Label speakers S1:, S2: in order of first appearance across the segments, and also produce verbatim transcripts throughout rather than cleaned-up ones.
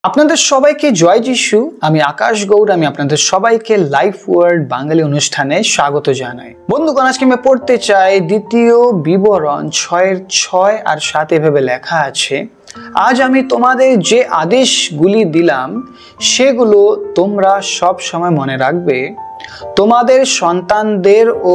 S1: আপনাদের সবাইকে জয় যিশু। আমি আকাশ গৌর। আমি আপনাদের সবাইকে লাইফ ওয়ার্ড বাঙালি অনুষ্ঠানে স্বাগত জানাই। বন্ধুগণ, আজকে আমি পড়তে চাই দ্বিতীয় বিবরণ ছয়ের ছয় আর সাত। এভাবে লেখা আছে, আজ আমি তোমাদের যে আদেশগুলি দিলাম সেগুলো তোমরা সব সময় মনে রাখবে, তোমাদের সন্তানদের ও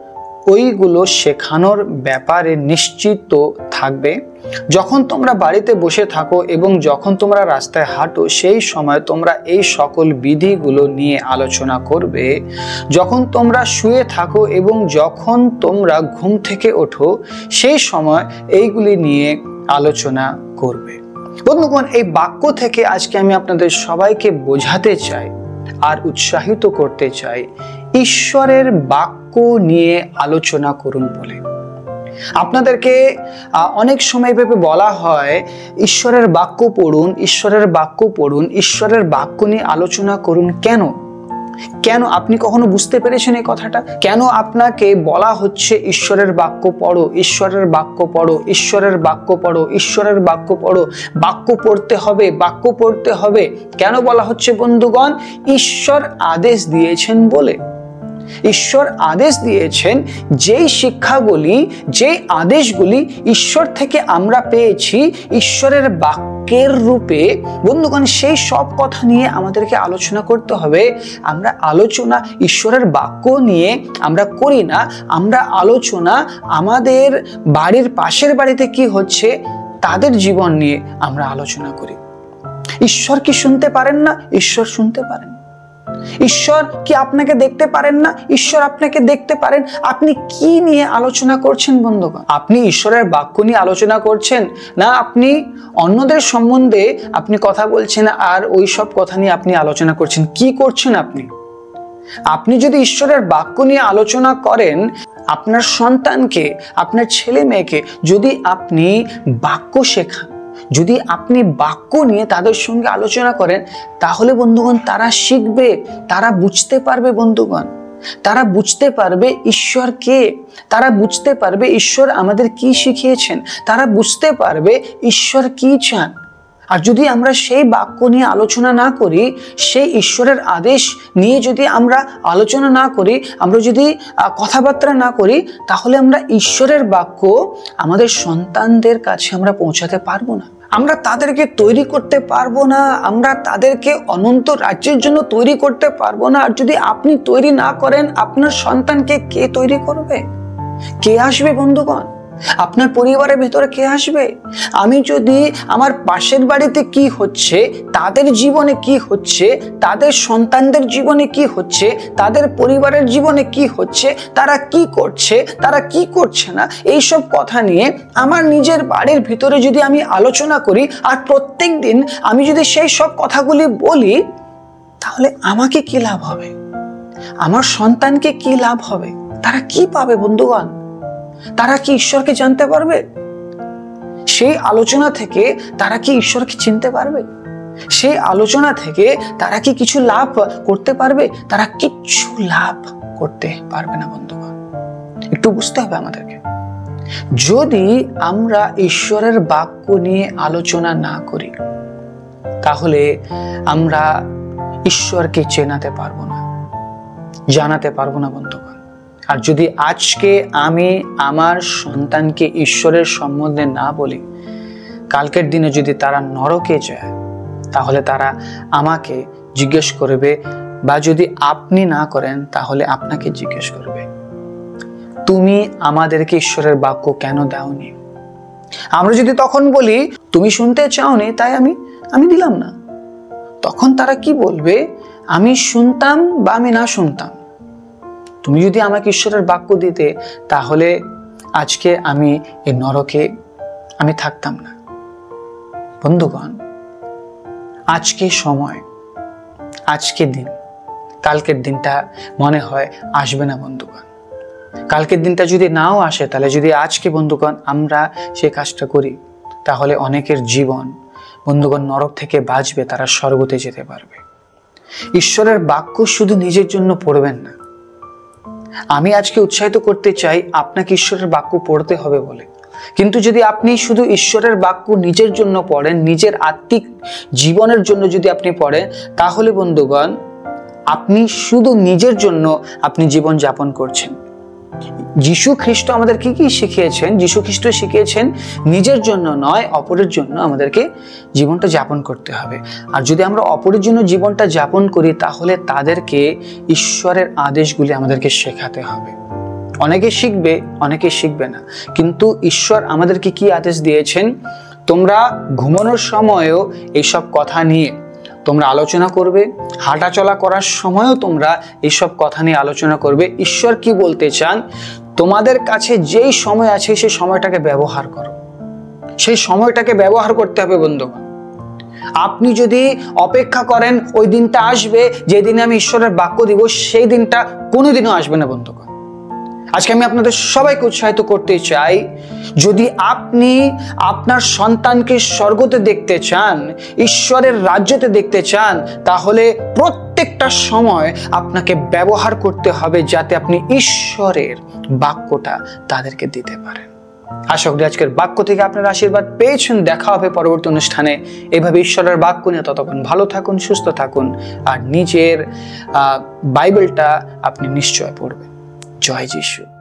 S1: ওইগুলো শেখানোর ব্যাপারে নিশ্চিত থাকবে। যখন তোমরা বাড়িতে বসে থাকো এবং যখন তোমরা রাস্তায় হাঁটো, সেই সময় তোমরা এই সকল বিধিগুলো নিয়ে আলোচনা করবে। যখন তোমরা শুয়ে থাকো এবং যখন তোমরা ঘুম থেকে ওঠো, সেই সময় এইগুলি নিয়ে আলোচনা করবে। বন্ধুগণ, এই বাক্য থেকে আজকে আমি আপনাদের সবাইকে বোঝাতে চাই আর উৎসাহিত করতে চাই, ঈশ্বরের বাক্য নিয়ে আলোচনা করুন বলে। আপনাদেরকে অনেক সময় ভেবে বলা হয় ঈশ্বরের বাক্য পড়ুন, ঈশ্বরের বাক্য পড়ুন, ঈশ্বরের বাক্য নিয়ে আলোচনা করুন। কেন কেন আপনি কখনো বুঝতে পেরেছেন এই কথাটা? কেন আপনাকে বলা হচ্ছে ঈশ্বরের বাক্য পড়ো, ঈশ্বরের বাক্য পড়ো, ঈশ্বরের বাক্য পড়ো, ঈশ্বরের বাক্য পড়ো, বাক্য পড়তে হবে, বাক্য পড়তে হবে? কেন বলা হচ্ছে বন্ধুগণ? ঈশ্বর আদেশ দিয়েছেন বলে। ঈশ্বর আদেশ দিয়েছেন, যেই শিক্ষাগুলি, যেই আদেশগুলি ঈশ্বর থেকে আমরা পেয়েছি ঈশ্বরের বাক্যের রূপে, বন্ধুগণ, সেই সব কথা নিয়ে আমাদেরকে আলোচনা করতে হবে। আমরা আলোচনা ঈশ্বরের বাক্য নিয়ে আমরা করি না, আমরা আলোচনা আমাদের বাড়ির পাশের বাড়িতে কি হচ্ছে তাদের জীবন নিয়ে আমরা আলোচনা করি। ঈশ্বর কি শুনতে পারেন না? ঈশ্বর শুনতে পারেন। ঈশ্বর কি আপনাকে দেখতে পারেন না? ঈশ্বর আপনাকে দেখতে পারেন। আপনি কি নিয়ে আলোচনা করছেন বন্ধুগণ? আপনি ঈশ্বরের বাক্য নিয়ে আলোচনা করছেন না আপনি অন্যদের সম্বন্ধে আপনি কথা বলছেন আর ওই সব কথা নিয়ে আপনি আলোচনা করছেন? কি করছেন আপনি? আপনি যদি ঈশ্বরের বাক্য নিয়ে আলোচনা করেন, আপনার সন্তানকে, আপনার ছেলে মেয়েকে যদি আপনি বাক্য শেখান, যদি আপনি বাক্য নিয়ে তাদের সঙ্গে আলোচনা করেন, তাহলে বন্ধুগণ তারা শিখবে, তারা বুঝতে পারবে। বন্ধুগণ, তারা বুঝতে পারবে ঈশ্বর কে, তারা বুঝতে পারবে ঈশ্বর আমাদের কি শিখিয়েছেন, তারা বুঝতে পারবে ঈশ্বর কি চান। আর যদি আমরা সেই বাক্য নিয়ে আলোচনা না করি, সেই ঈশ্বরের আদেশ নিয়ে যদি আমরা আলোচনা না করি, আমরা যদি কথাবার্তা না করি, তাহলে আমরা ঈশ্বরের বাক্য আমাদের সন্তানদের কাছে আমরা পৌঁছাতে পারবো না। আমরা তাদেরকে তৈরি করতে পারবো না, আমরা তাদেরকে অনন্ত রাজ্যের জন্য তৈরি করতে পারবো না। আর যদি আপনি তৈরি না করেন, আপনার সন্তানকে কে তৈরি করবে? কে আসবে বন্ধুগণ? আপনার পরিবারের ভেতরে কে আসবে? আমি যদি আমার পাশের বাড়িতে কি হচ্ছে, তাদের জীবনে কি হচ্ছে, তাদের সন্তানদের জীবনে কি হচ্ছে, তাদের পরিবারের জীবনে কি হচ্ছে, তারা কি করছে, তারা কি করছে না, এইসব কথা নিয়ে আমার নিজের বাড়ির ভিতরে যদি আমি আলোচনা করি আর প্রত্যেক দিন আমি যদি সেই সব কথাগুলি বলি, তাহলে আমাকে কি লাভ হবে? আমার সন্তানকে কি লাভ হবে? তারা কি পাবে বন্ধুগণ? তারা কি ঈশ্বরকে জানতে পারবে? সেই আলোচনা থেকে তারা কি ঈশ্বরকে চিনতে পারবে? সেই আলোচনা থেকে তারা কি কিছু লাভ করতে পারবে? তারা কিচ্ছু লাভ করতে পারবে না বন্ধুগণ। একটু বুঝতে হবে আমাদেরকে। যদি আমরা ঈশ্বরের বাক্য নিয়ে আলোচনা না করি, তাহলে আমরা ঈশ্বরকে চেনাতে পারবো না, জানাতে পারবো না বন্ধুগণ। আর যদি আজকে আমি আমার সন্তানকে ঈশ্বরের সম্বন্ধে না বলি, কালকের দিনে যদি তারা নরকে যায়, তাহলে তারা আমাকে জিজ্ঞেস করবে, বা যদি আপনি না করেন তাহলে আপনাকে জিজ্ঞেস করবে, তুমি আমাদেরকে ঈশ্বরের বাক্য কেন দাওনি? আমরা যদি তখন বলি, তুমি শুনতে চাওনি তাই আমি আমি দিলাম না, তখন তারা কি বলবে? আমি শুনতাম বা আমি না শুনতাম। তুমি যদি আমাকে ঈশ্বরের বাক্য দিতে, তাহলে আজকে আমি এই নরকে আমি থাকতাম না। বন্ধুগণ, আজকে সময়, আজকে দিন, কালকের দিনটা মনে হয় আসবে না বন্ধুগণ। কালকের দিনটা যদি নাও আসে, তাহলে যদি আজকে বন্ধুগণ আমরা সেই কাজটা করি, তাহলে অনেকের জীবন বন্ধুগণ নরক থেকে বাঁচবে, তারা স্বর্গতে যেতে পারবে। ঈশ্বরের বাক্য শুধু নিজের জন্য পড়বেন না। আমি আজকে উৎসাহিত করতে চাই আপনাকে ঈশ্বরের বাক্য পড়তে হবে বলে। কিন্তু যদি আপনি শুধু ঈশ্বরের বাক্য নিজের জন্য পড়েন, নিজের আত্মিক জীবনের জন্য যদি আপনি পড়েন, তাহলে বন্ধুগণ আপনি শুধু নিজের জন্য আপনি জীবন যাপন করছেন। যিশু খ্রিস্ট আমাদের কি কি শিখিয়েছেন? যিশু খ্রিস্ট শিখিয়েছেন নিজের জন্য নয়, অপরের জন্য আমাদেরকে জীবনটা যাপন করতে হবে। আর যদি আমরা অপরের জন্য জীবনটা যাপন করি, তাহলে তাদেরকে ঈশ্বরের আদেশগুলি আমাদেরকে শেখাতে হবে। অনেকে শিখবে, অনেকে শিখবে না, কিন্তু ঈশ্বর আমাদেরকে কি আদেশ দিয়েছেন? তোমরা ঘুমানোর সময়ও এইসব কথা নিয়ে তোমরা আলোচনা করবে, হাঁটাচলা করার সময়ও তোমরা এইসব কথা নিয়ে আলোচনা করবে। ঈশ্বর কি বলতে চান? তোমাদের কাছে যেই সময় আছে সেই সময়টাকে ব্যবহার করো, সেই সময়টাকে ব্যবহার করতে হবে বন্ধুগণ। আপনি যদি অপেক্ষা করেন ওই দিনটা আসবে যেদিনে আমি ঈশ্বরের বাক্য দিব, সেই দিনটা কোনোদিনও আসবে না বন্ধুগণ। আজকে আমি আপনাদের সবাইকে উৎসাহিত করতে চাই, যদি আপনি আপনার সন্তানকে স্বর্গতে দেখতে চান, ঈশ্বরের রাজ্যতে দেখতে চান, তাহলে প্রত্যেকটা সময় আপনাকে ব্যবহার করতে হবে যাতে আপনি ঈশ্বরের বাক্যটা তাদেরকে দিতে পারেন। আশা করি আজকের বাক্য থেকে আপনার আশীর্বাদ পেয়েছেন। দেখা হবে পরবর্তী অনুষ্ঠানে। এভাবে ঈশ্বরের বাক্য নিয়ে ততক্ষণ ভালো থাকুন, সুস্থ থাকুন, আর নিজের আহ বাইবেলটা আপনি নিশ্চয় পড়বেন। জয় যিশু।